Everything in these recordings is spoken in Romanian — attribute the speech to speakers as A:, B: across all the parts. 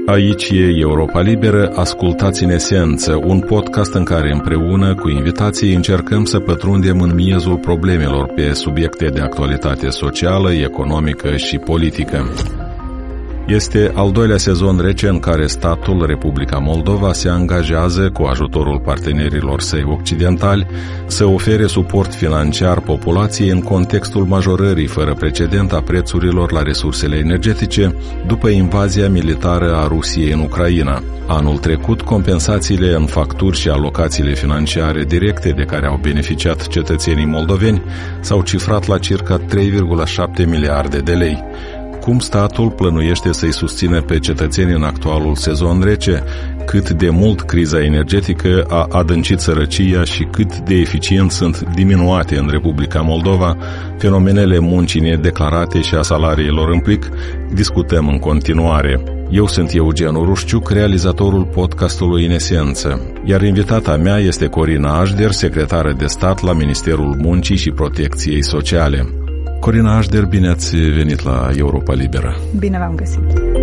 A: Aici e Europa Liberă, ascultați în esență, un podcast în care împreună cu invitații încercăm să pătrundem în miezul problemelor pe subiecte de actualitate socială, economică și politică. Este al doilea sezon rece în care statul, Republica Moldova, se angajează, cu ajutorul partenerilor săi occidentali, să ofere suport financiar populației în contextul majorării fără precedent a prețurilor la resursele energetice după invazia militară a Rusiei în Ucraina. Anul trecut, compensațiile în facturi și alocațiile financiare directe de care au beneficiat cetățenii moldoveni s-au cifrat la circa 3,7 miliarde de lei. Cum statul plănuiește să-i susțină pe cetățeni în actualul sezon rece, cât de mult criza energetică a adâncit sărăcia și cât de eficient sunt diminuate în Republica Moldova fenomenele muncii nedeclarate și a salariilor în plic, discutăm în continuare. Eu sunt Eugen Urușciuc, realizatorul podcastului În Esență, iar invitata mea este Corina Așder, secretară de stat la Ministerul Muncii și Protecției Sociale. Corina Așder, bine ați venit la Europa Liberă.
B: Bine v-am găsit.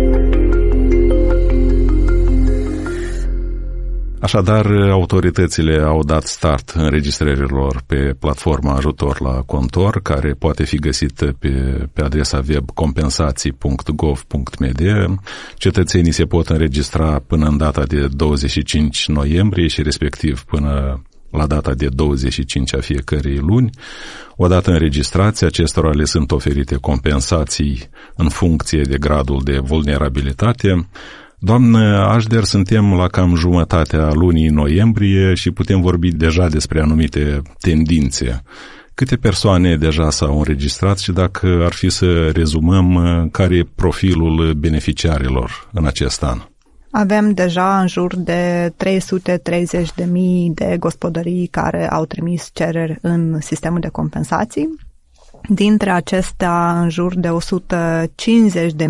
A: Așadar, autoritățile au dat start înregistrărilor pe platforma Ajutor la Contor, care poate fi găsită pe adresa web compensații.gov.md. Cetățenii se pot înregistra până în data de 25 noiembrie și respectiv până la data de 25 a fiecărei luni. Odată înregistrați, acestora le sunt oferite compensații în funcție de gradul de vulnerabilitate. Doamnă Așder, suntem la cam jumătatea lunii noiembrie și putem vorbi deja despre anumite tendințe. Câte persoane deja s-au înregistrat și dacă ar fi să rezumăm care e profilul beneficiarilor în acest an?
B: Avem deja în jur de 330.000 de gospodării care au trimis cereri în sistemul de compensații. Dintre acestea, în jur de 150.000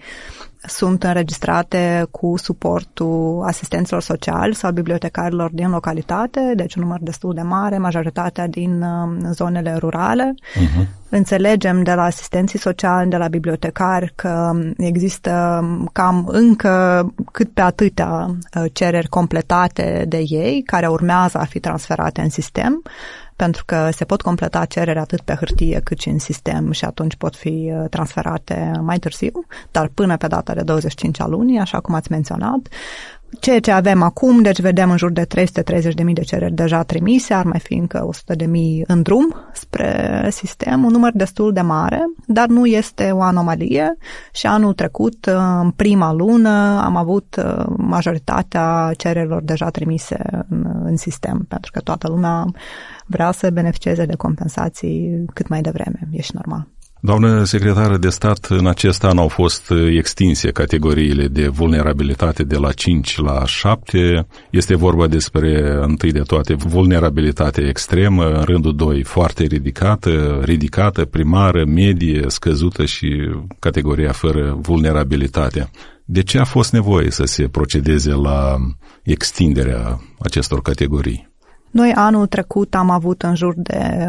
B: sunt înregistrate cu suportul asistenților sociali sau bibliotecarilor din localitate, deci un număr destul de mare, majoritatea din zonele rurale. Înțelegem de la asistenții sociali, de la bibliotecari că există cam încă cât pe atâtea cereri completate de ei, care urmează a fi transferate în sistem, pentru că se pot completa cereri atât pe hârtie cât și în sistem și atunci pot fi transferate mai târziu, dar până pe data de 25 a lunii, așa cum ați menționat. Ceea ce avem acum, deci vedem în jur de 330.000 de cereri deja trimise, ar mai fi încă 100.000 în drum spre sistem, un număr destul de mare, dar nu este o anomalie și anul trecut, în prima lună, am avut majoritatea cererilor deja trimise în sistem, pentru că toată lumea vrea să beneficieze de compensații cât mai devreme, e și normal.
A: Doamnă secretară de stat, în acest an au fost extinse categoriile de vulnerabilitate de la 5 la 7. Este vorba despre, întâi de toate, vulnerabilitate extremă, în rândul 2 foarte ridicată, primară, medie, scăzută și categoria fără vulnerabilitate. De ce a fost nevoie să se procedeze la extinderea acestor categorii?
B: Noi anul trecut am avut în jur de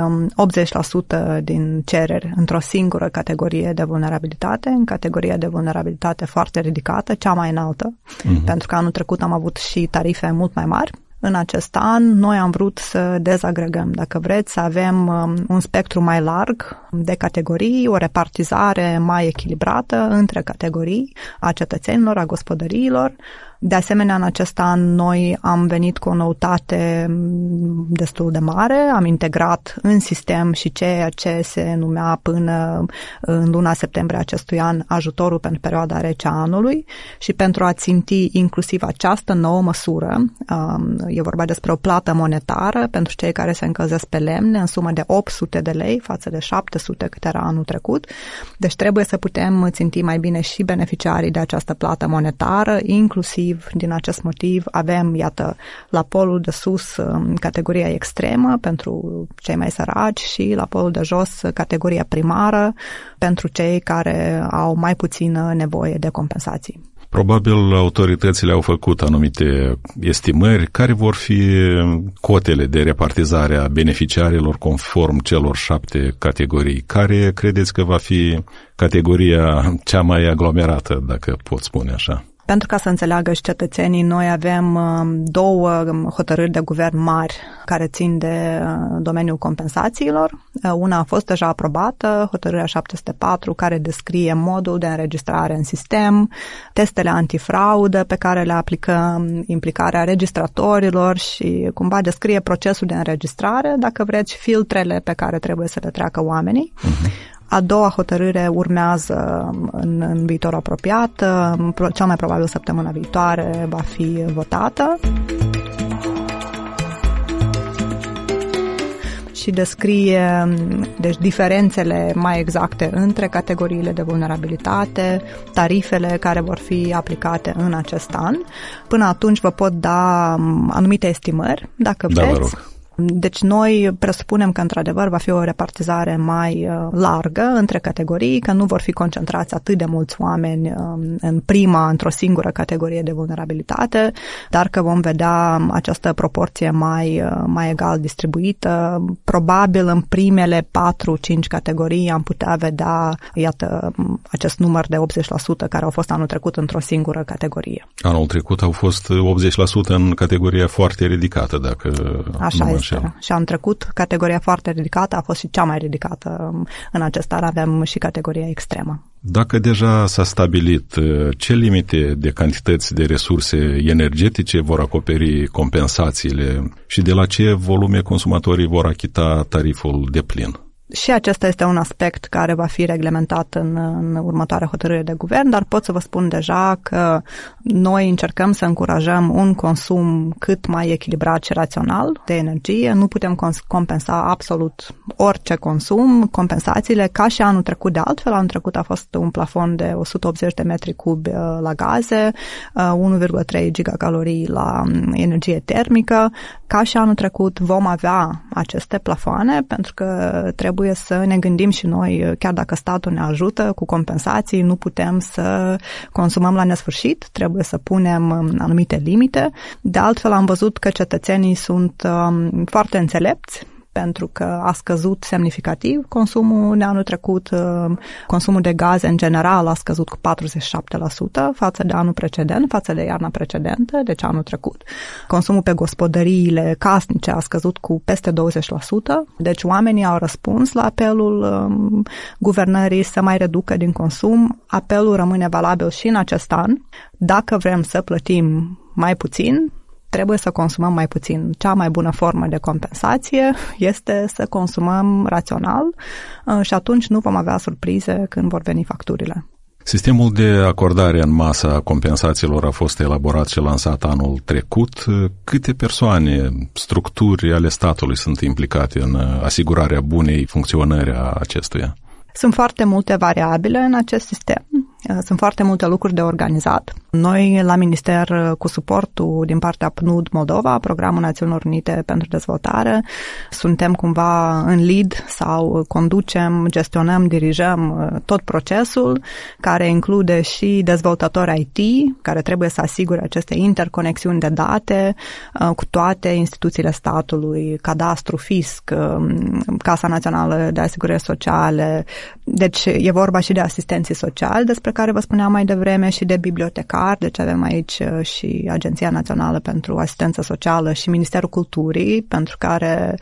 B: 80% din cereri într-o singură categorie de vulnerabilitate, în categoria de vulnerabilitate foarte ridicată, cea mai înaltă, pentru că anul trecut am avut și tarife mult mai mari. În acest an, noi am vrut să dezagregăm, dacă vreți, să avem un spectru mai larg de categorii, o repartizare mai echilibrată între categorii a cetățenilor, a gospodăriilor. De asemenea, în acest an noi am venit cu o noutate destul de mare, am integrat în sistem și ceea ce se numea până în luna septembrie acestui an ajutorul pentru perioada rece a anului și pentru a ținti inclusiv această nouă măsură, e vorba despre o plată monetară pentru cei care se încălzesc pe lemne în sumă de 800 de lei față de 700 cât era anul trecut. Deci trebuie să putem ținti mai bine și beneficiarii de această plată monetară, inclusiv din acest motiv avem, iată, la polul de sus categoria extremă pentru cei mai săraci și la polul de jos categoria primară pentru cei care au mai puțină nevoie de compensații.
A: Probabil autoritățile au făcut anumite estimări. Care vor fi cotele de repartizare a beneficiarilor conform celor 7 categorii? Care credeți că va fi categoria cea mai aglomerată, dacă pot spune așa?
B: Pentru ca să înțeleagă și cetățenii, noi avem 2 hotărâri de guvern mari care țin de domeniul compensațiilor. Una a fost deja aprobată, hotărârea 704, care descrie modul de înregistrare în sistem, testele antifraudă pe care le aplicăm, implicarea registratorilor și cumva descrie procesul de înregistrare, dacă vreți, filtrele pe care trebuie să le treacă oamenii. A doua hotărâre urmează în viitor apropiat, cel mai probabil săptămâna viitoare va fi votată. Și descrie deci, diferențele mai exacte între categoriile de vulnerabilitate, tarifele care vor fi aplicate în acest an. Până atunci vă pot da anumite estimări, dacă vreți.
A: Vă rog.
B: Deci noi presupunem că într-adevăr va fi o repartizare mai largă între categorii, că nu vor fi concentrați atât de mulți oameni într-o singură categorie de vulnerabilitate, dar că vom vedea această proporție mai egal distribuită. Probabil în primele 4-5 categorii am putea vedea, iată, acest număr de 80% care au fost anul trecut într-o singură categorie.
A: Anul trecut au fost 80% în categoria foarte ridicată, dacă
B: așa este. Și anul trecut, categoria foarte ridicată a fost și cea mai ridicată. În acest an avem și categoria extremă.
A: Dacă deja s-a stabilit ce limite de cantități de resurse energetice vor acoperi compensațiile și de la ce volume consumatorii vor achita tariful deplin?
B: Și acesta este un aspect care va fi reglementat în următoarea hotărâre de guvern, dar pot să vă spun deja că noi încercăm să încurajăm un consum cât mai echilibrat și rațional de energie. Nu putem compensa absolut orice consum. Compensațiile, ca și anul trecut de altfel, anul trecut a fost un plafon de 180 de metri cubi la gaze, 1,3 gigacalorii la energie termică. Ca și anul trecut vom avea aceste plafoane pentru că trebuie să ne gândim și noi, chiar dacă statul ne ajută cu compensații, nu putem să consumăm la nesfârșit, trebuie să punem anumite limite. De altfel am văzut că cetățenii sunt foarte înțelepți, pentru că a scăzut semnificativ consumul de anul trecut. Consumul de gaze în general a scăzut cu 47% față de anul precedent, față de iarna precedentă, deci anul trecut. Consumul pe gospodăriile casnice a scăzut cu peste 20%, deci oamenii au răspuns la apelul guvernării să mai reducă din consum. Apelul rămâne valabil și în acest an. Dacă vrem să plătim mai puțin, trebuie să consumăm mai puțin. Cea mai bună formă de compensație este să consumăm rațional și atunci nu vom avea surprize când vor veni facturile.
A: Sistemul de acordare în masă a compensațiilor a fost elaborat și lansat anul trecut. Câte persoane, structuri ale statului sunt implicate în asigurarea bunei funcționări a acestuia?
B: Sunt foarte multe variabile în acest sistem. Sunt foarte multe lucruri de organizat. Noi, la Minister, cu suportul din partea PNUD Moldova, Programul Națiunilor Unite pentru Dezvoltare, suntem cumva în lead sau conducem, gestionăm, dirijăm tot procesul, care include și dezvoltatori IT, care trebuie să asigure aceste interconexiuni de date cu toate instituțiile statului, cadastru, fisc, Casa Națională de Asigurări Sociale. Deci e vorba și de asistenții sociali, despre care vă spuneam mai devreme, și de bibliotecari, deci avem aici și Agenția Națională pentru Asistență Socială și Ministerul Culturii, pentru care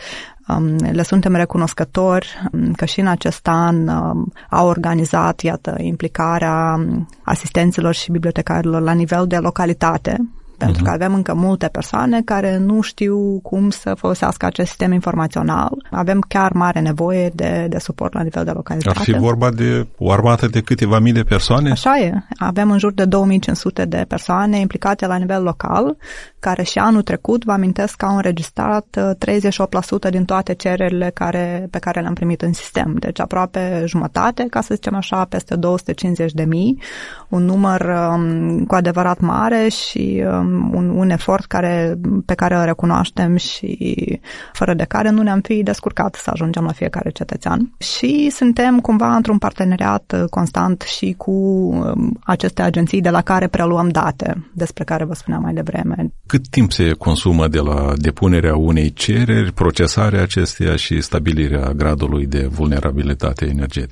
B: le suntem recunoscători că și în acest an au organizat, iată, implicarea asistenților și bibliotecarilor la nivel de localitate, pentru că avem încă multe persoane care nu știu cum să folosească acest sistem informațional. Avem chiar mare nevoie de suport la nivel de localitate.
A: Ar fi vorba de o armată de câteva mii de persoane?
B: Așa e. Avem în jur de 2500 de persoane implicate la nivel local, care și anul trecut, vă amintesc, că au înregistrat 38% din toate cererile pe care le-am primit în sistem. Deci aproape jumătate, ca să zicem așa, peste 250.000, un număr cu adevărat mare și un efort pe care îl recunoaștem și fără de care nu ne-am fi descurcat să ajungem la fiecare cetățean. Și suntem cumva într-un parteneriat constant și cu aceste agenții de la care preluăm date, despre care vă spuneam mai devreme.
A: Cât timp se consumă de la depunerea unei cereri, procesarea acesteia și stabilirea gradului de vulnerabilitate energetică?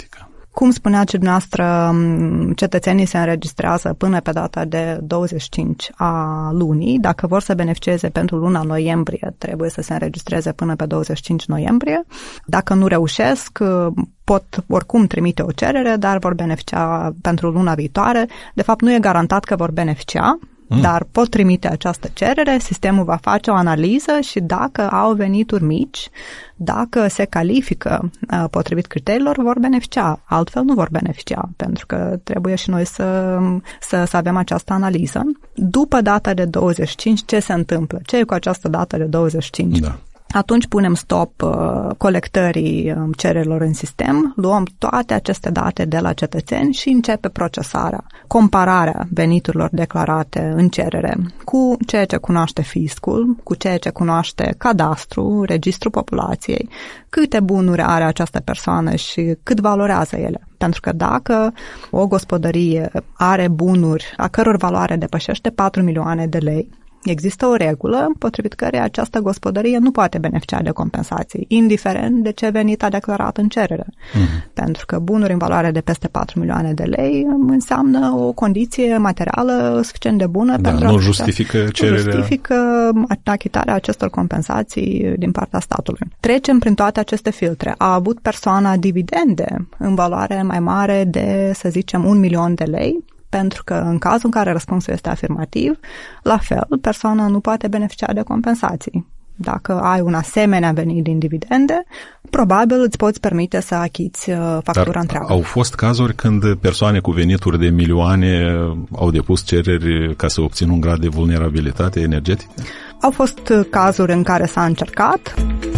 B: Cum spuneați dumneavoastră, cetățenii se înregistrează până pe data de 25 a lunii. Dacă vor să beneficieze pentru luna noiembrie, trebuie să se înregistreze până pe 25 noiembrie. Dacă nu reușesc, pot oricum trimite o cerere, dar vor beneficia pentru luna viitoare. De fapt, nu e garantat că vor beneficia, dar pot trimite această cerere, sistemul va face o analiză și dacă au venituri mici, dacă se califică potrivit criteriilor, vor beneficia. Altfel nu vor beneficia, pentru că trebuie și noi să avem această analiză. După data de 25, ce se întâmplă? Ce e cu această dată de 25?
A: Da.
B: Atunci punem stop colectării cererilor în sistem, luăm toate aceste date de la cetățeni și începe procesarea, compararea veniturilor declarate în cerere cu ceea ce cunoaște fiscul, cu ceea ce cunoaște cadastru, registrul populației, câte bunuri are această persoană și cât valorează ele. Pentru că dacă o gospodărie are bunuri a căror valoare depășește 4 milioane de lei, există o regulă potrivit căreia această gospodărie nu poate beneficia de compensații, indiferent de ce venit a declarat în cerere. Pentru că bunuri în valoare de peste 4 milioane de lei înseamnă o condiție materială suficient de bună pentru
A: nu justifică cererea.
B: Nu justifică achitarea acestor compensații din partea statului. Trecem prin toate aceste filtre. A avut persoana dividende în valoare mai mare de, să zicem, 1 milion de lei, pentru că în cazul în care răspunsul este afirmativ, la fel, persoana nu poate beneficia de compensații. Dacă ai un asemenea venit din dividende, probabil îți poți permite să achiți factura întreagă.
A: Au fost cazuri când persoane cu venituri de milioane au depus cereri ca să obțină un grad de vulnerabilitate energetică?
B: Au fost cazuri în care s-a încercat.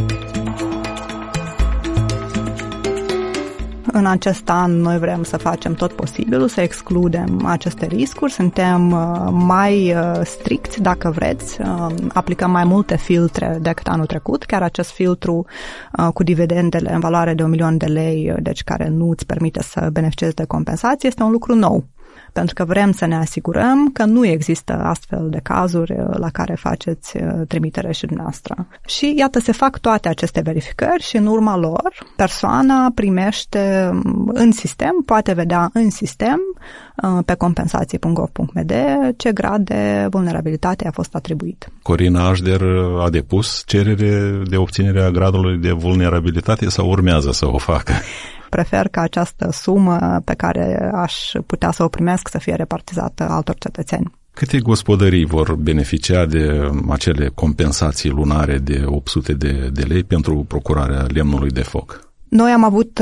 B: În acest an noi vrem să facem tot posibilul, să excludem aceste riscuri, suntem mai stricți, dacă vreți, aplicăm mai multe filtre decât anul trecut, chiar acest filtru cu dividendele în valoare de 1 milion de lei, deci care nu îți permite să beneficiezi de compensație, este un lucru nou. Pentru că vrem să ne asigurăm că nu există astfel de cazuri la care faceți trimitere și dumneavoastră. Și iată, se fac toate aceste verificări și în urma lor persoana primește în sistem, poate vedea în sistem pe compensații.gov.md ce grad de vulnerabilitate a fost atribuit.
A: Corina Așder a depus cerere de obținere a gradului de vulnerabilitate sau urmează să o facă?
B: Prefer ca această sumă pe care aș putea să o primesc să fie repartizată altor cetățeni.
A: Câte gospodării vor beneficia de acele compensații lunare de 800 de lei pentru procurarea lemnului de foc?
B: Noi am avut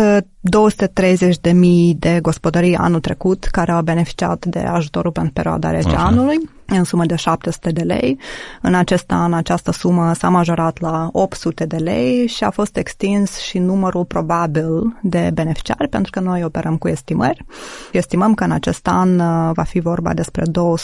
B: 230.000 de gospodării anul trecut care au beneficiat de ajutorul pentru perioada rece anului, în sumă de 700 de lei. În acest an această sumă s-a majorat la 800 de lei și a fost extins și numărul probabil de beneficiari, pentru că noi operăm cu estimări. Estimăm că în acest an va fi vorba despre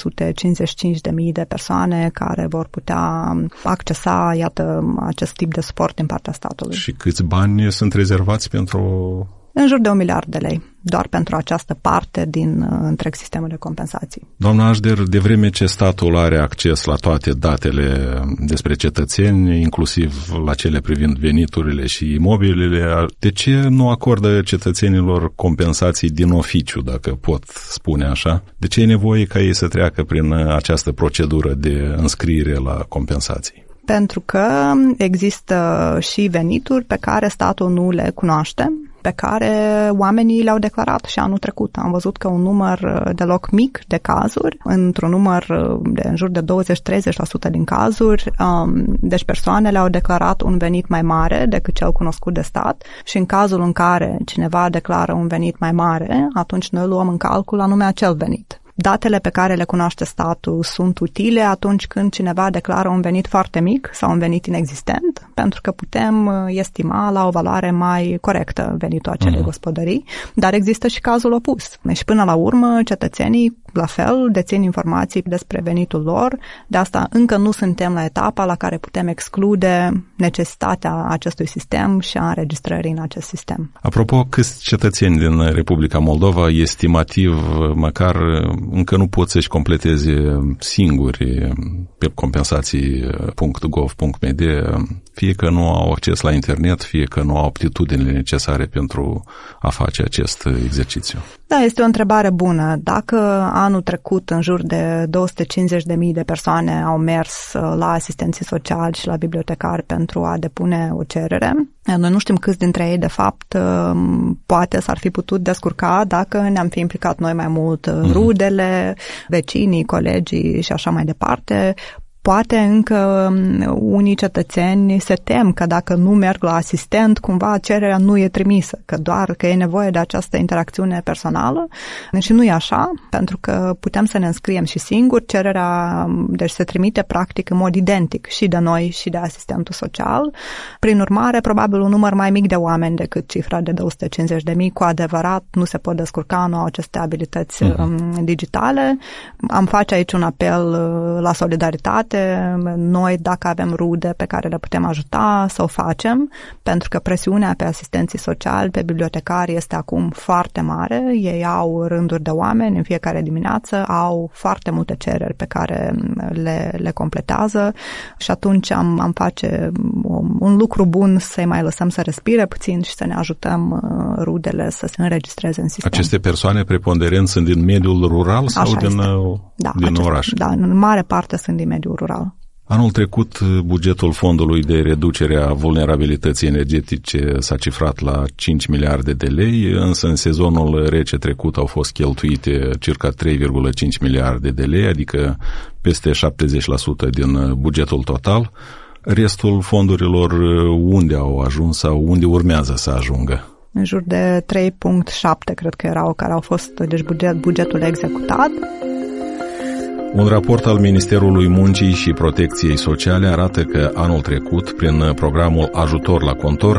B: 255.000 de persoane care vor putea accesa, iată, acest tip de suport din partea statului.
A: Și câți bani sunt rezervați pentru...
B: În jur de 1 miliard de lei, doar pentru această parte din întreg sistemul de compensații.
A: Doamna Așder, de vreme ce statul are acces la toate datele despre cetățeni, inclusiv la cele privind veniturile și imobilele, de ce nu acordă cetățenilor compensații din oficiu, dacă pot spune așa? De ce e nevoie ca ei să treacă prin această procedură de înscriere la compensații?
B: Pentru că există și venituri pe care statul nu le cunoaște, pe care oamenii le-au declarat și anul trecut. Am văzut că un număr deloc mic de cazuri, într-un număr de în jur de 20-30% din cazuri, deci persoanele au declarat un venit mai mare decât cel cunoscut de stat și în cazul în care cineva declară un venit mai mare, atunci noi luăm în calcul anume acel venit. Datele pe care le cunoaște statul sunt utile atunci când cineva declară un venit foarte mic sau un venit inexistent, pentru că putem estima la o valoare mai corectă venitul acelei gospodării, dar există și cazul opus. Și până la urmă, cetățenii, la fel, dețin informații despre venitul lor, de asta încă nu suntem la etapa la care putem exclude necesitatea acestui sistem și a înregistrării în acest sistem.
A: Apropo, câți cetățeni din Republica Moldova, estimativ, măcar încă nu pot să-și completeze singuri pe compensații.gov.md fie că nu au acces la internet, fie că nu au aptitudinile necesare pentru a face acest exercițiu?
B: Da, este o întrebare bună. Dacă anul trecut în jur de 250.000 de persoane au mers la asistenții sociali și la bibliotecari pentru a depune o cerere, noi nu știm câți dintre ei, de fapt, poate s-ar fi putut descurca dacă ne-am fi implicat noi mai mult, rudele, vecinii, colegii și așa mai departe. Poate încă unii cetățeni se tem că dacă nu merg la asistent, cumva cererea nu e trimisă, că doar că e nevoie de această interacțiune personală. Și nu e așa, pentru că putem să ne înscriem și singuri. Cererea, deci se trimite practic în mod identic și de noi și de asistentul social. Prin urmare, probabil un număr mai mic de oameni decât cifra de 250.000 cu adevărat nu se pot descurca, nu au aceste abilități digitale. Am face aici un apel la solidaritate. Noi, dacă avem rude pe care le putem ajuta, să o facem, pentru că presiunea pe asistenții sociali, pe bibliotecari este acum foarte mare. Ei au rânduri de oameni în fiecare dimineață, au foarte multe cereri pe care le completează și atunci am face un lucru bun să-i mai lăsăm să respire puțin și să ne ajutăm rudele să se înregistreze în sistem.
A: Aceste persoane preponderent sunt din mediul rural sau din oraș?
B: Da, în mare parte sunt din mediul rural.
A: Anul trecut, bugetul Fondului de Reducere a Vulnerabilității Energetice s-a cifrat la 5 miliarde de lei, însă în sezonul rece trecut au fost cheltuite circa 3,5 miliarde de lei, adică peste 70% din bugetul total. Restul fondurilor unde au ajuns sau unde urmează să ajungă?
B: În jur de 3,7 cred că erau care au fost, deci bugetul executat.
A: Un raport al Ministerului Muncii și Protecției Sociale arată că anul trecut, prin programul Ajutor la Contor,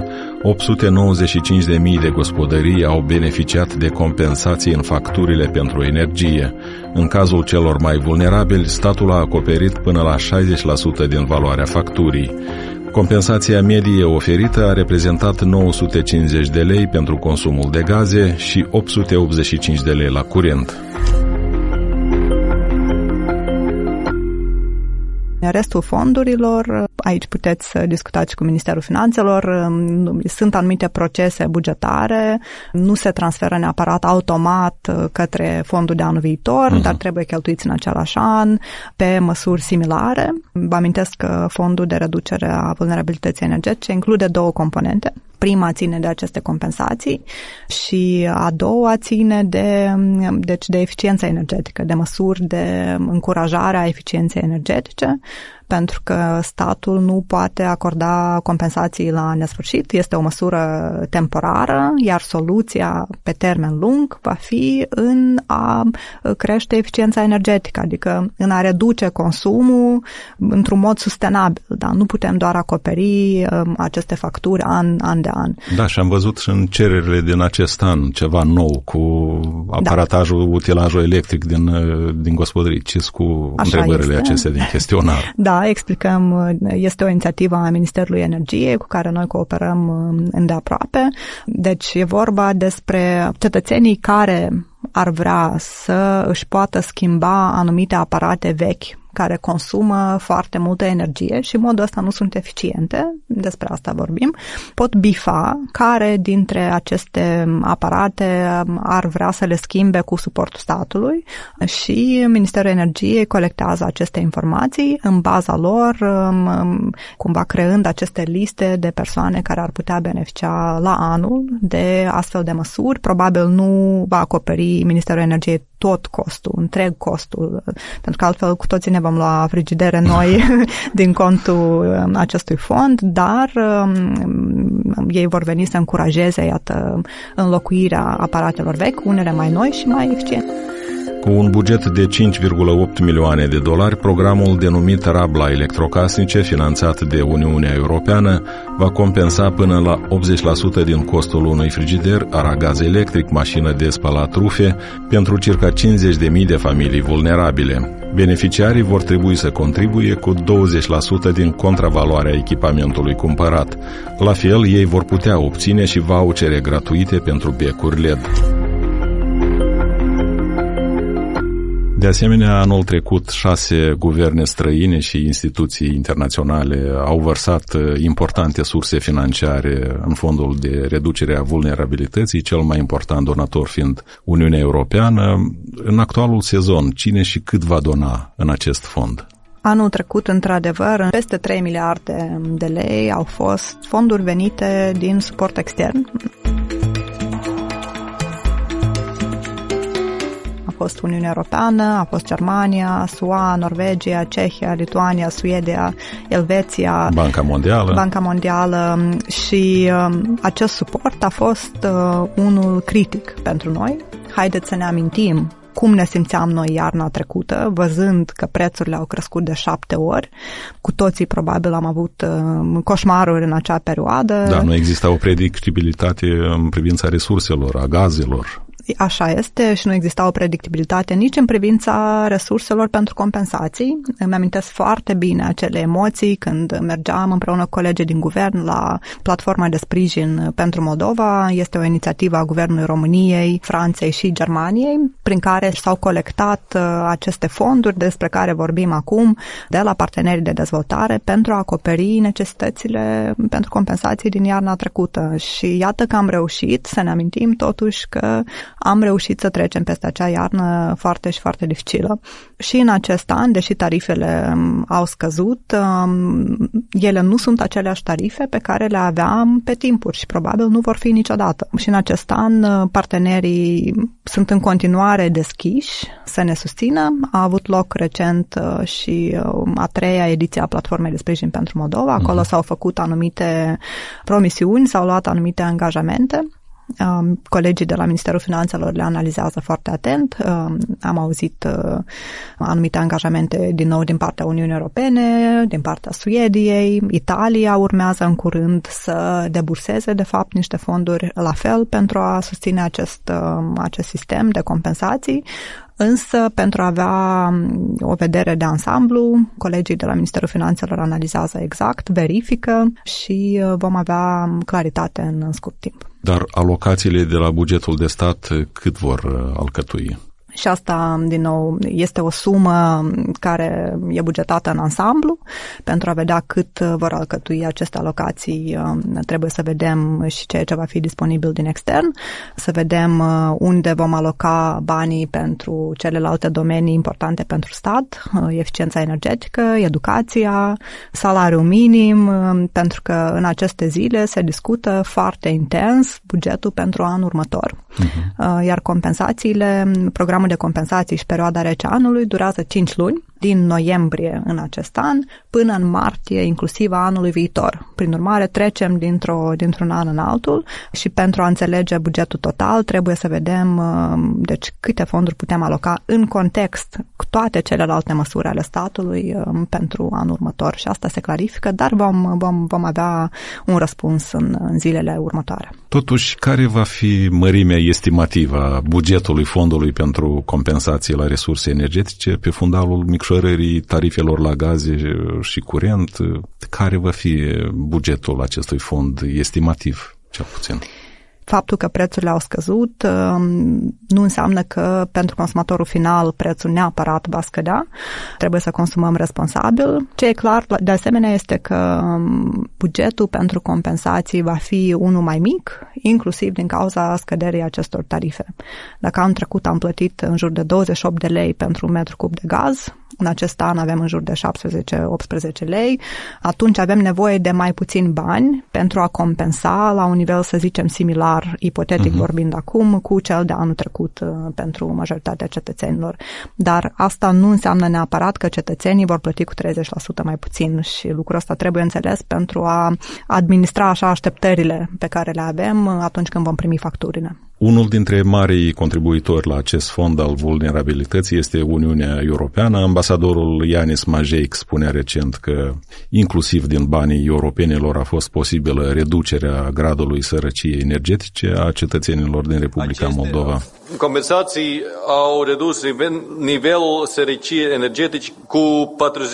A: 895.000 de gospodării au beneficiat de compensații în facturile pentru energie. În cazul celor mai vulnerabili, statul a acoperit până la 60% din valoarea facturii. Compensația medie oferită a reprezentat 950 de lei pentru consumul de gaze și 885 de lei la curent.
B: Restul fondurilor, aici puteți să discutați cu Ministerul Finanțelor, sunt anumite procese bugetare, nu se transferă neapărat automat către fondul de anul viitor, dar trebuie cheltuiți în același an pe măsuri similare. Vă amintesc că fondul de reducere a vulnerabilității energetice include două componente. Prima ține de aceste compensații și a doua ține de eficiența energetică, de măsuri de încurajare a eficienței energetice, pentru că statul nu poate acorda compensații la nesfârșit, este o măsură temporară, iar soluția pe termen lung va fi în a crește eficiența energetică, adică în a reduce consumul într-un mod sustenabil. Da? Nu putem doar acoperi aceste facturi an de an.
A: Da, și am văzut și în cererile din acest an ceva nou cu aparatajul, utilajul electric din gospodării. Ce-s cu întrebările acestea din chestionar?
B: Da, explicăm, este o inițiativă a Ministerului Energiei cu care noi cooperăm îndeaproape. Deci e vorba despre cetățenii care ar vrea să își poată schimba anumite aparate vechi care consumă foarte multă energie și în modul ăsta nu sunt eficiente, despre asta vorbim, pot bifa care dintre aceste aparate ar vrea să le schimbe cu suportul statului și Ministerul Energiei colectează aceste informații, în baza lor, cumva creând aceste liste de persoane care ar putea beneficia la anul de astfel de măsuri. Probabil nu va acoperi Ministerul Energiei tot costul, întreg costul, pentru că altfel cu toții ne vom lua frigidere noi din contul acestui fond, dar ei vor veni să încurajeze, iată, înlocuirea aparatelor vechi, unele mai noi și mai eficiente.
A: Cu un buget de 5,8 milioane de dolari, programul denumit Rabla Electrocasnice, finanțat de Uniunea Europeană, va compensa până la 80% din costul unui frigider, aragaz electric, mașină de spălat rufe, pentru circa 50.000 de familii vulnerabile. Beneficiarii vor trebui să contribuie cu 20% din contravaloarea echipamentului cumpărat. La fel, ei vor putea obține și vouchere gratuite pentru becuri LED. De asemenea, anul trecut 6 guverne străine și instituții internaționale au vărsat importante surse financiare în fondul de reducere a vulnerabilității, cel mai important donator fiind Uniunea Europeană. În actualul sezon, cine și cât va dona în acest fond?
B: Anul trecut, într-adevăr, peste 3 miliarde de lei au fost fonduri venite din suport extern. A fost Uniunea Europeană, a fost Germania, SUA, Norvegia, Cehia, Lituania, Suedia, Elveția, Banca Mondială și acest suport a fost unul critic pentru noi. Haideți să ne amintim cum ne simțeam noi iarna trecută, văzând că prețurile au crescut de 7 ori. Cu toții probabil am avut coșmaruri în acea perioadă.
A: Da, nu exista o predictibilitate în privința resurselor, a gazelor.
B: Așa este și nu exista o predictibilitate nici în privința resurselor pentru compensații. Îmi amintesc foarte bine acele emoții când mergeam împreună cu colegii din guvern la platforma de sprijin pentru Moldova. Este o inițiativă a Guvernului României, Franței și Germaniei, prin care s-au colectat aceste fonduri despre care vorbim acum de la partenerii de dezvoltare pentru a acoperi necesitățile pentru compensații din iarna trecută. Și iată că am reușit să ne amintim totuși că am reușit să trecem peste acea iarnă foarte și foarte dificilă. Și în acest an, deși tarifele au scăzut, ele nu sunt aceleași tarife pe care le aveam pe timpuri și probabil nu vor fi niciodată. Și în acest an, partenerii sunt în continuare deschiși să ne susțină. A avut loc recent și a 3-a ediție a Platformei de Sprijin pentru Moldova. Acolo s-au făcut anumite promisiuni, s-au luat anumite angajamente. Colegii de la Ministerul Finanțelor le analizează foarte atent. Am auzit anumite angajamente din nou din partea Uniunii Europene, din partea Suediei. Italia urmează în curând să deburseze, de fapt, niște fonduri la fel pentru a susține acest sistem de compensații. Însă, pentru a avea o vedere de ansamblu, colegii de la Ministerul Finanțelor analizează exact, verifică și vom avea claritate în scurt timp.
A: Dar alocațiile de la bugetul de stat cât vor alcătui?
B: Și asta, din nou, este o sumă care e bugetată în ansamblu. Pentru a vedea cât vor alcătui aceste alocații, trebuie să vedem și ceea ce va fi disponibil din extern, să vedem unde vom aloca banii pentru celelalte domenii importante pentru stat, eficiența energetică, educația, salariul minim, pentru că în aceste zile se discută foarte intens bugetul pentru anul următor. Iar compensațiile, programul de compensații și perioada rece anului durează 5 luni, din noiembrie în acest an până în martie, inclusiv a anului viitor. Prin urmare, trecem dintr-un an în altul și pentru a înțelege bugetul total trebuie să vedem deci câte fonduri putem aloca în context cu toate celelalte măsuri ale statului pentru anul următor. Și asta se clarifică, dar vom avea un răspuns în zilele următoare.
A: Totuși, care va fi mărimea estimativă a bugetului fondului pentru compensații la resurse energetice pe fundalul micșorării tarifelor la gaze și curent? Care va fi bugetul acestui fond estimativ, cel puțin?
B: Faptul că prețurile au scăzut nu înseamnă că pentru consumatorul final prețul neapărat va scădea. Trebuie să consumăm responsabil. Ce e clar, de asemenea, este că bugetul pentru compensații va fi unul mai mic, inclusiv din cauza scăderii acestor tarife. Dacă anul trecut am plătit în jur de 28 de lei pentru un metru cub de gaz, în acest an avem în jur de 17-18 lei, atunci avem nevoie de mai puțini bani pentru a compensa la un nivel, să zicem, similar, ipotetic vorbind acum, cu cel de anul trecut pentru majoritatea cetățenilor. Dar asta nu înseamnă neapărat că cetățenii vor plăti cu 30% mai puțin și lucrul ăsta trebuie înțeles pentru a administra așa așteptările pe care le avem atunci când vom primi facturile.
A: Unul dintre marii contribuitori la acest fond al vulnerabilității este Uniunea Europeană. Ambasadorul Ianis Majeic spunea recent că inclusiv din banii europenilor a fost posibilă reducerea gradului sărăciei energetice a cetățenilor din Republica Moldova.
C: Compensații au redus nivelul sărăciei energetice cu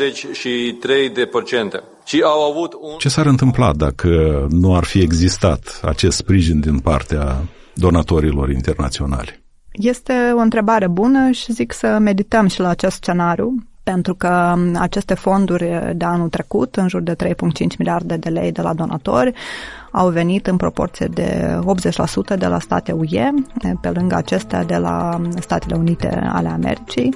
C: 43%. Și au avut
A: Ce s-ar întâmpla dacă nu ar fi existat acest sprijin din partea donatorilor internaționali?
B: Este o întrebare bună și zic să medităm și la acest scenariu, pentru că aceste fonduri de anul trecut, în jur de 3,5 miliarde de lei de la donatori, au venit în proporție de 80% de la state UE, pe lângă acestea de la Statele Unite ale Americii.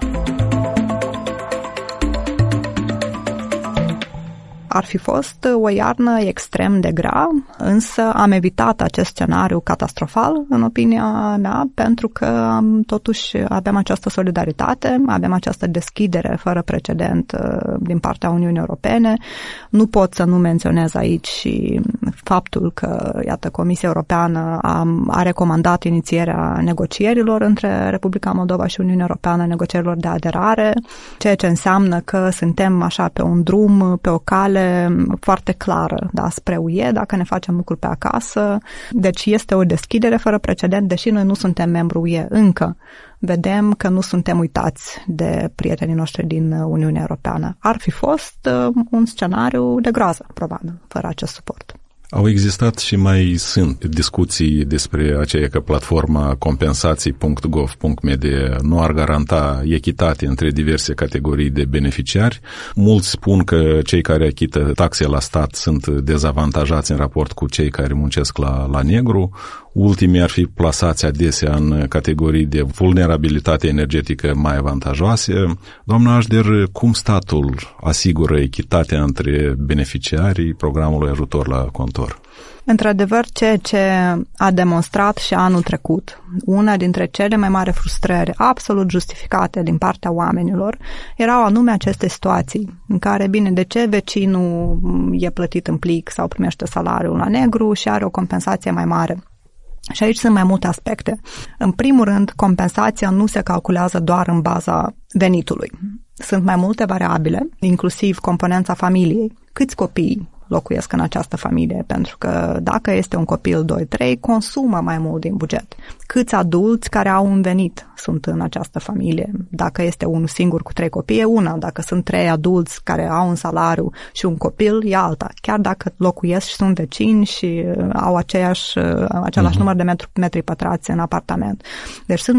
B: Ar fi fost o iarnă extrem de grea, însă am evitat acest scenariu catastrofal, în opinia mea, pentru că totuși avem această solidaritate, avem această deschidere fără precedent din partea Uniunii Europene. Nu pot să nu menționez aici și faptul că, iată, Comisia Europeană a recomandat inițierea negocierilor între Republica Moldova și Uniunea Europeană, negocierilor de aderare, ceea ce înseamnă că suntem așa pe un drum, pe o cale foarte clară, da, spre UE, dacă ne facem lucruri pe acasă. Deci este o deschidere fără precedent, deși noi nu suntem membru UE încă. Vedem că nu suntem uitați de prietenii noștri din Uniunea Europeană. Ar fi fost un scenariu de groază, probabil, fără acest suport.
A: Au existat și mai sunt discuții despre aceea că platforma compensații.gov.md nu ar garanta echitate între diverse categorii de beneficiari. Mulți spun că cei care achită taxe la stat sunt dezavantajați în raport cu cei care muncesc la negru. Ultimii ar fi plasați adesea în categorii de vulnerabilitate energetică mai avantajoase. Doamna Așder, cum statul asigură echitatea între beneficiarii programului ajutor la contor?
B: Într-adevăr, ceea ce a demonstrat și anul trecut, una dintre cele mai mari frustrări absolut justificate din partea oamenilor, erau anume aceste situații în care, bine, de ce vecinul e plătit în plic sau primește salariul la negru și are o compensație mai mare? Și aici sunt mai multe aspecte. În primul rând, compensația nu se calculează doar în baza venitului. Sunt mai multe variabile, inclusiv componența familiei. Câți copii locuiesc în această familie? Pentru că dacă este un copil 2-3, consumă mai mult din buget. Câți adulți care au un venit sunt în această familie? Dacă este unul singur cu 3 copii, e una. Dacă sunt 3 adulți care au un salariu și un copil, e alta. Chiar dacă locuiesc și sunt vecini și au același număr de metri pătrați în apartament. Deci sunt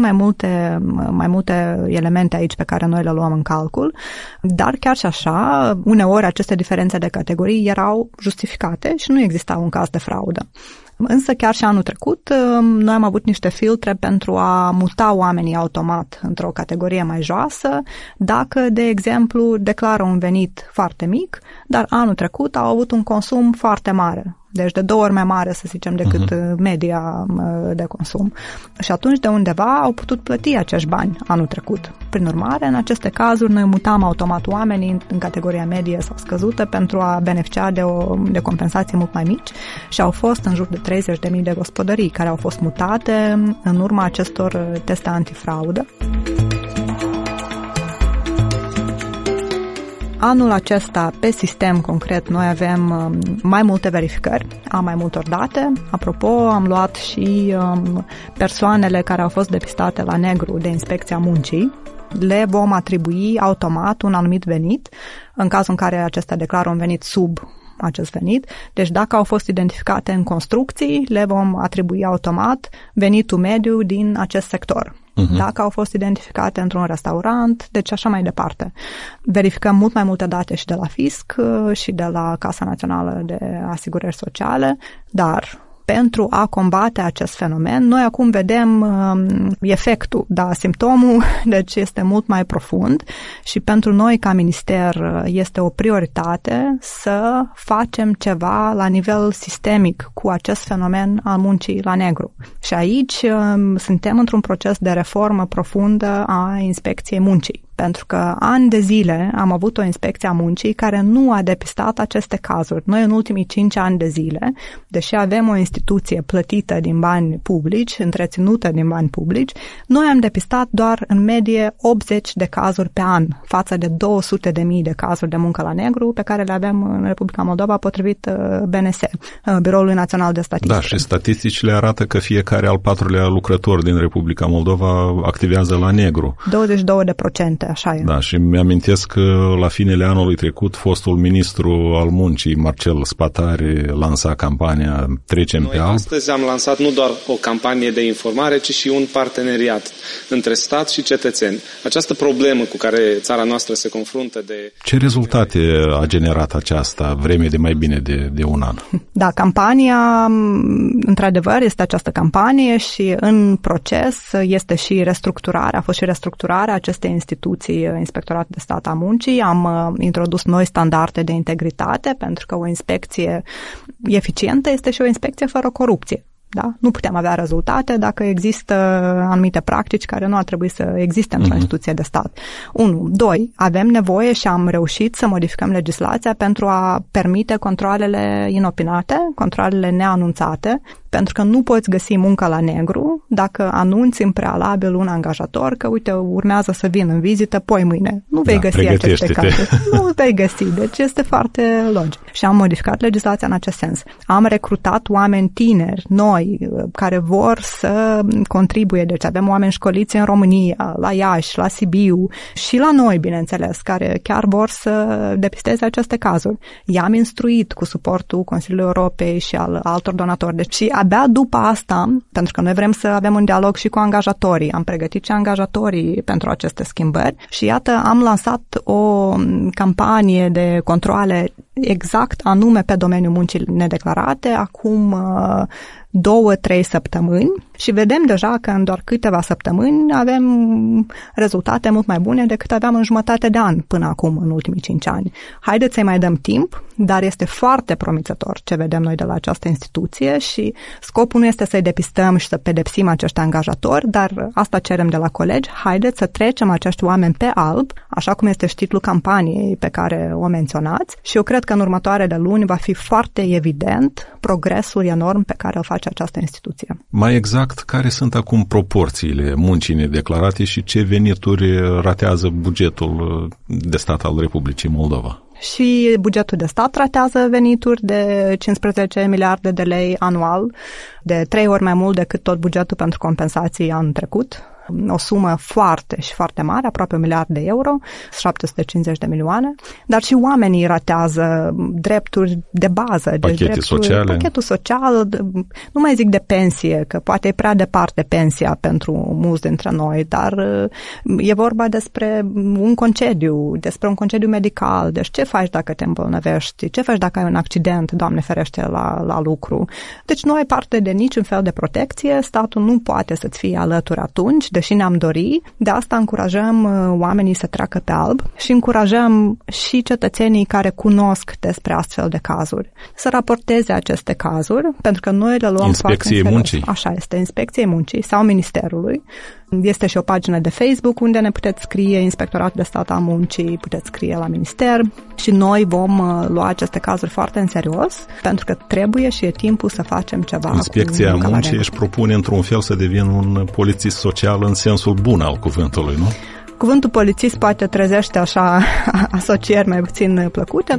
B: mai multe elemente aici pe care noi le luăm în calcul, dar chiar și așa, uneori aceste diferențe de categorii erau justificate și nu exista un caz de fraudă. Însă chiar și anul trecut noi am avut niște filtre pentru a muta oamenii automat într-o categorie mai joasă dacă, de exemplu, declară un venit foarte mic, dar anul trecut au avut un consum foarte mare. Deci de 2 ori mai mare, să zicem, decât media de consum. Și atunci de undeva au putut plăti acești bani anul trecut. Prin urmare, în aceste cazuri, noi mutam automat oamenii în categoria medie sau scăzută pentru a beneficia de compensații mult mai mici și au fost în jur de 30.000 de gospodării care au fost mutate în urma acestor teste antifraudă. Anul acesta, pe sistem concret, noi avem mai multe verificări a mai multor date. Apropo, am luat și persoanele care au fost depistate la negru de Inspecția Muncii. Le vom atribui automat un anumit venit, în cazul în care acestea declară un venit sub acest venit. Deci dacă au fost identificate în construcții, le vom atribui automat venitul mediu din acest sector. Dacă au fost identificate într-un restaurant, deci așa mai departe. Verificăm mult mai multe date și de la Fisc și de la Casa Națională de Asigurări Sociale, dar pentru a combate acest fenomen, noi acum vedem efectul, da, simptomul, deci este mult mai profund și pentru noi ca minister este o prioritate să facem ceva la nivel sistemic cu acest fenomen al muncii la negru. Și aici suntem într-un proces de reformă profundă a Inspecției Muncii. Pentru că ani de zile am avut o inspecție a muncii care nu a depistat aceste cazuri. Noi în ultimii 5 ani de zile, deși avem o instituție plătită din bani publici, întreținută din bani publici, noi am depistat doar în medie 80 de cazuri pe an, față de 200.000 de cazuri de muncă la negru pe care le avem în Republica Moldova potrivit BNS, Biroului Național de Statistică.
A: Da, și statisticile arată că fiecare al 4-lea lucrător din Republica Moldova activează la negru.
B: 22%. Exactamente, așa e.
A: Da, și mi-amintesc că la finele anului trecut fostul ministru al muncii, Marcel Spatari, lansa campania Trecem pe alb.
D: Astăzi am lansat nu doar o campanie de informare, ci și un parteneriat între stat și cetățeni. Această problemă cu care țara noastră se confruntă de...
A: Ce rezultate a generat aceasta vreme de mai bine de un an?
B: Da, campania, într-adevăr, este această campanie și în proces este și restructurarea, a fost și restructurarea acestei instituții, Inspectoratul de Stat a Muncii. Am introdus noi standarde de integritate, pentru că o inspecție eficientă este și o inspecție fără corupție. Da? Nu putem avea rezultate dacă există anumite practici care nu ar trebui să existe într-o instituție de stat. 1. 2. Avem nevoie și am reușit să modificăm legislația pentru a permite controalele inopinate, controalele neanunțate, pentru că nu poți găsi muncă la negru dacă anunți în prealabil un angajator că, uite, urmează să vin în vizită poi mâine. Nu vei găsi aceste cazuri. Nu vei găsi. Deci este foarte logic. Și am modificat legislația în acest sens. Am recrutat oameni tineri, noi, care vor să contribuie. Deci avem oameni școliți în România, la Iași, la Sibiu și la noi, bineînțeles, care chiar vor să depisteze aceste cazuri. I-am instruit cu suportul Consiliului Europei și al altor donatori. Deci abia după asta, pentru că noi vrem să avem un dialog și cu angajatorii, am pregătit și angajatorii pentru aceste schimbări și iată, am lansat o campanie de controale exact anume pe domeniul muncii nedeclarate, acum 2-3 săptămâni și vedem deja că în doar câteva săptămâni avem rezultate mult mai bune decât aveam în jumătate de an până acum, în ultimii 5 ani. Haideți să-i mai dăm timp, dar este foarte promițător ce vedem noi de la această instituție și scopul nu este să-i depistăm și să pedepsim acești angajatori, dar asta cerem de la colegi, haideți să trecem acești oameni pe alb, așa cum este și titlul campaniei pe care o menționați și eu cred că în următoarele luni va fi foarte evident progresul enorm pe care îl face această instituție.
A: Mai exact, care sunt acum proporțiile muncii nedeclarate și ce venituri ratează bugetul de stat al Republicii Moldova?
B: Și bugetul de stat ratează venituri de 15 miliarde de lei anual, de 3 ori mai mult decât tot bugetul pentru compensații anul trecut. O sumă foarte și foarte mare, aproape 1 miliard de euro, 750 de milioane, dar și oamenii ratează drepturi de bază.
A: Pachete sociale.
B: Pachetul social, nu mai zic de pensie, că poate e prea departe pensia pentru mulți dintre noi, dar e vorba despre un concediu medical. Deci ce faci dacă te îmbolnăvești? Ce faci dacă ai un accident, Doamne ferește, la lucru? Deci nu ai parte de niciun fel de protecție, statul nu poate să-ți fie alături atunci, deși ne-am dori. De asta încurajăm oamenii să treacă pe alb și încurajăm și cetățenii care cunosc despre astfel de cazuri să raporteze aceste cazuri, pentru că noi le luăm
A: Inspecției Muncii.
B: Așa este, Inspecției Muncii sau Ministerului. Este și o pagină de Facebook unde ne puteți scrie Inspectoratul de Stat al Muncii, puteți scrie la minister și noi vom lua aceste cazuri foarte în serios, pentru că trebuie și e timpul să facem ceva.
A: Inspecția Muncii își propune într-un fel să devină un polițist social în sensul bun al cuvântului, nu?
B: Cuvântul polițist poate trezește așa asocieri mai puțin plăcute.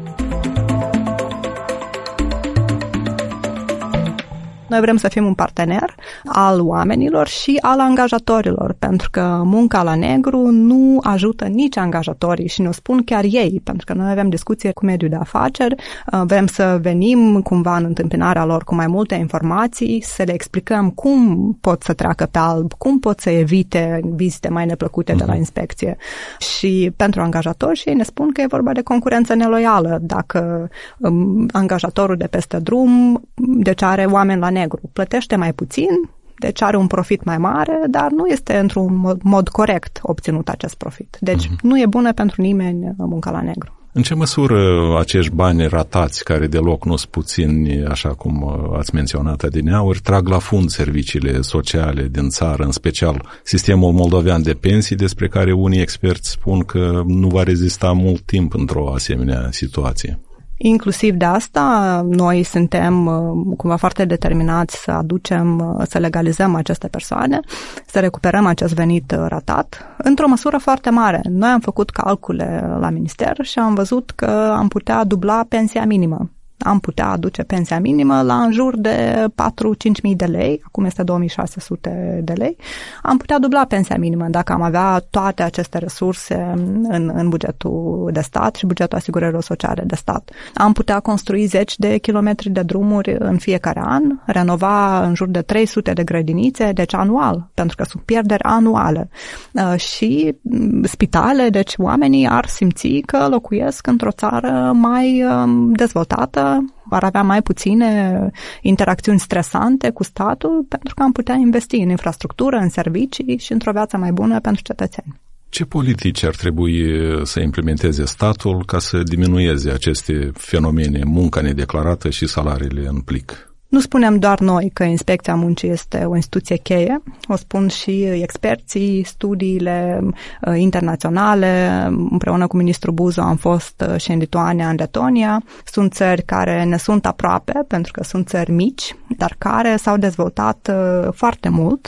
B: Noi vrem să fim un partener al oamenilor și al angajatorilor, pentru că munca la negru nu ajută nici angajatorii și ne-o spun chiar ei, pentru că noi avem discuție cu mediul de afaceri, vrem să venim cumva în întâmpinarea lor cu mai multe informații, să le explicăm cum pot să treacă pe alb, cum pot să evite vizite mai neplăcute de la inspecție. Și pentru angajatori și ei ne spun că e vorba de concurență neloială. Dacă angajatorul de peste drum, deci are oameni la negru, plătește mai puțin, deci are un profit mai mare, dar nu este într-un mod corect obținut acest profit. Deci nu e bună pentru nimeni munca la negru.
A: În ce măsură acești bani ratați, care deloc nu sunt puțini, așa cum ați menționat adineauri, trag la fund serviciile sociale din țară, în special sistemul moldovean de pensii, despre care unii experți spun că nu va rezista mult timp într-o asemenea situație?
B: Inclusiv de asta, noi suntem cumva foarte determinați să aducem, să legalizăm aceste persoane, să recuperăm acest venit ratat, într-o măsură foarte mare. Noi am făcut calcule la minister și am văzut că am putea dubla pensia minimă. am putea aduce pensia minimă la în jur de 4-5.000 de lei, acum este 2.600 de lei, am putea dubla pensia minimă dacă am avea toate aceste resurse în bugetul de stat și bugetul asigurărilor sociale de stat. Am putea construi 10 de kilometri de drumuri în fiecare an, renova în jur de 300 de grădinițe, deci anual, pentru că sunt pierderi anuale. Și spitale, deci oamenii ar simți că locuiesc într-o țară mai dezvoltată, ar avea mai puține interacțiuni stresante cu statul, pentru că am putea investi în infrastructură, în servicii și într-o viață mai bună pentru cetățeni.
A: Ce politici ar trebui să implementeze statul ca să diminueze aceste fenomene, munca nedeclarată și salariile în plic?
B: Nu spunem doar noi că Inspecția Muncii este o instituție cheie, o spun și experții, studiile internaționale. Împreună cu ministrul Buzo am fost și în Lituania, în Letonia. Sunt țări care ne sunt aproape, pentru că sunt țări mici, dar care s-au dezvoltat foarte mult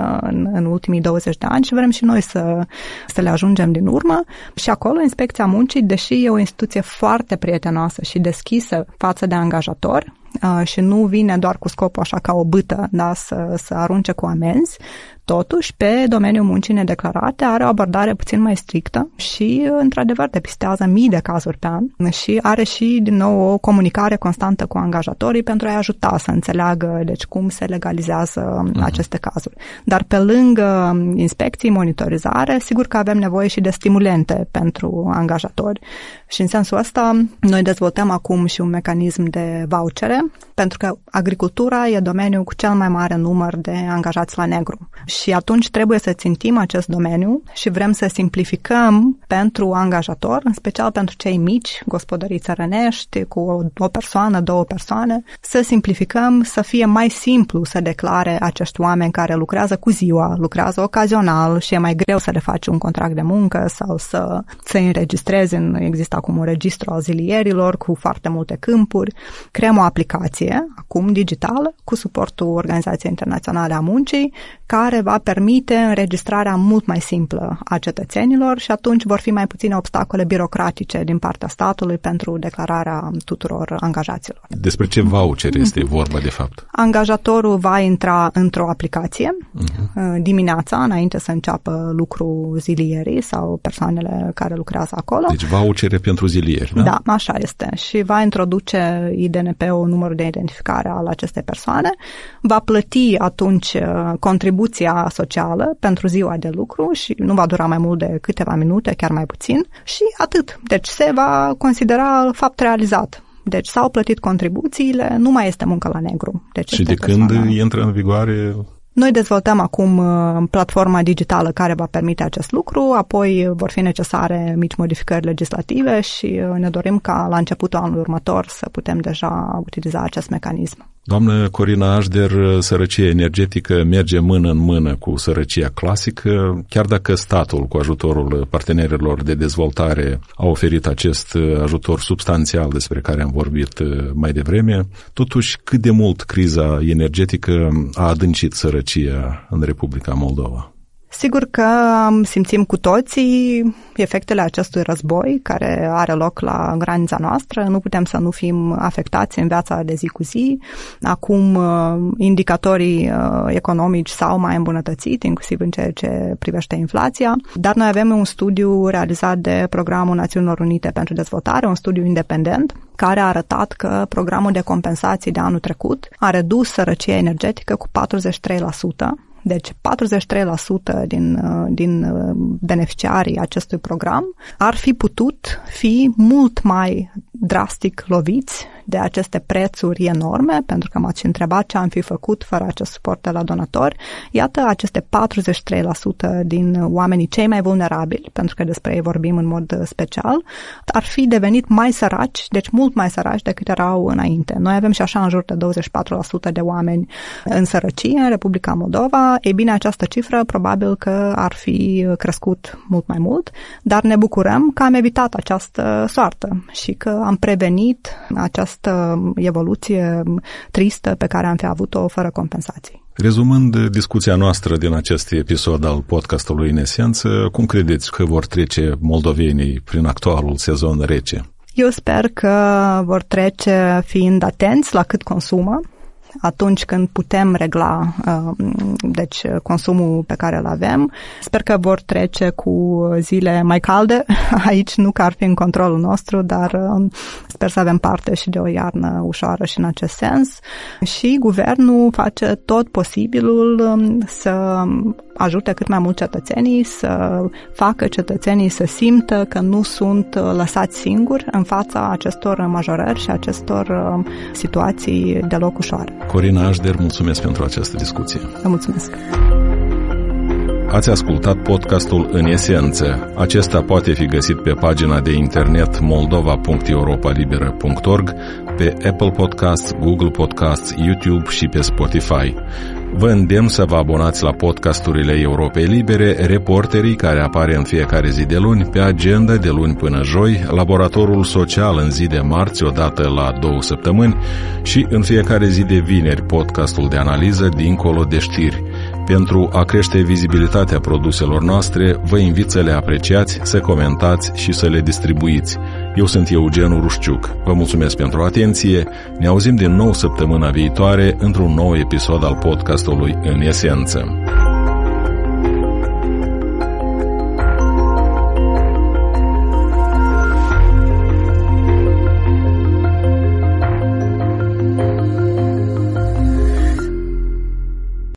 B: în ultimii 20 de ani și vrem și noi să le ajungem din urmă. Și acolo Inspecția Muncii, deși e o instituție foarte prietenoasă și deschisă față de angajatori, și nu vine doar cu scopul așa ca o bâtă, da, să arunce cu amenzi, totuși pe domeniul muncii nedeclarate are o abordare puțin mai strictă și într-adevăr depistează mii de cazuri pe an și are și din nou o comunicare constantă cu angajatorii pentru a-i ajuta să înțeleagă deci cum se legalizează aceste cazuri. Dar pe lângă inspecții, monitorizare, sigur că avem nevoie și de stimulente pentru angajatori și în sensul ăsta noi dezvoltăm acum și un mecanism de vouchere, pentru că agricultura e domeniul cu cel mai mare număr de angajați la negru. Și atunci trebuie să țintim acest domeniu și vrem să simplificăm pentru angajator, în special pentru cei mici, gospodării țărănești, cu o persoană, 2 persoane, să simplificăm, să fie mai simplu să declare acești oameni care lucrează cu ziua, lucrează ocazional și e mai greu să le faci un contract de muncă sau să înregistrezi. Există acum un registru al zilierilor cu foarte multe câmpuri. Creăm o aplicație, acum digitală, cu suportul Organizației Internaționale a Muncii, care va permite înregistrarea mult mai simplă a cetățenilor și atunci vor fi mai puține obstacole birocratice din partea statului pentru declararea tuturor angajaților.
A: Despre ce voucher este vorba de fapt?
B: Angajatorul va intra într-o aplicație dimineața, înainte să înceapă lucru zilierii sau persoanele care lucrează acolo.
A: Deci vouchere pentru zilieri, da?
B: Da, așa este. Și va introduce IDNP-ul, numărul de identificare al acestei persoane, va plăti atunci contribuția socială pentru ziua de lucru și nu va dura mai mult de câteva minute, chiar mai puțin, și atât. Deci se va considera fapt realizat. Deci s-au plătit contribuțiile, nu mai este muncă la negru. Deci
A: și de când intră în vigoare?
B: Noi dezvoltăm acum platforma digitală care va permite acest lucru, apoi vor fi necesare mici modificări legislative și ne dorim ca la începutul anului următor să putem deja utiliza acest mecanism.
A: Doamnă Corina Așder, sărăcia energetică merge mână în mână cu sărăcia clasică, chiar dacă statul, cu ajutorul partenerilor de dezvoltare, a oferit acest ajutor substanțial despre care am vorbit mai devreme, totuși cât de mult criza energetică a adâncit sărăcia în Republica Moldova?
B: Sigur că simțim cu toții efectele acestui război care are loc la granița noastră. Nu putem să nu fim afectați în viața de zi cu zi. Acum indicatorii economici s-au mai îmbunătățit, inclusiv în ceea ce privește inflația, dar noi avem un studiu realizat de Programul Națiunilor Unite pentru Dezvoltare, un studiu independent, care a arătat că programul de compensații de anul trecut a redus sărăcia energetică cu 43%. Deci 43% din beneficiarii acestui program ar fi putut fi mult mai drastic loviți de aceste prețuri enorme, pentru că m-ați întrebat ce am fi făcut fără acest suport de la donatori. Iată, aceste 43% din oamenii cei mai vulnerabili, pentru că despre ei vorbim în mod special, ar fi devenit mai săraci, deci mult mai săraci decât erau înainte. Noi avem și așa în jur de 24% de oameni în sărăcie în Republica Moldova. Ei bine, această cifră probabil că ar fi crescut mult mai mult, dar ne bucurăm că am evitat această soartă și că am prevenit această evoluție tristă pe care am fi avut-o fără compensații.
A: Rezumând discuția noastră din acest episod al podcastului În Esență, cum credeți că vor trece moldovenii prin actualul sezon rece?
B: Eu sper că vor trece fiind atenți la cât consumă, atunci când putem regla deci consumul pe care îl avem. Sper că vor trece cu zile mai calde. Aici nu că ar fi în controlul nostru, dar sper să avem parte și de o iarnă ușoară și în acest sens. Și guvernul face tot posibilul să ajute cât mai mult cetățenii, să facă cetățenii să simtă că nu sunt lăsați singuri în fața acestor majorări și acestor situații deloc ușoare.
A: Corina Așder, mulțumesc pentru această discuție.
B: Vă mulțumesc.
A: Ați ascultat podcastul În Esență. Acesta poate fi găsit pe pagina de internet moldova.europalibera.org, pe Apple Podcasts, Google Podcasts, YouTube și pe Spotify. Vă îndemn să vă abonați la podcasturile Europei Libere, Reporterii, care apare în fiecare zi de luni, pe agenda de luni până joi, Laboratorul Social în zi de marți, odată la 2 săptămâni, și în fiecare zi de vineri, podcastul de analiză Dincolo de știri. Pentru a crește vizibilitatea produselor noastre, vă invit să le apreciați, să comentați și să le distribuiți. Eu sunt Eugen Urușciuc. Vă mulțumesc pentru atenție. Ne auzim din nou săptămâna viitoare într-un nou episod al podcastului În Esență.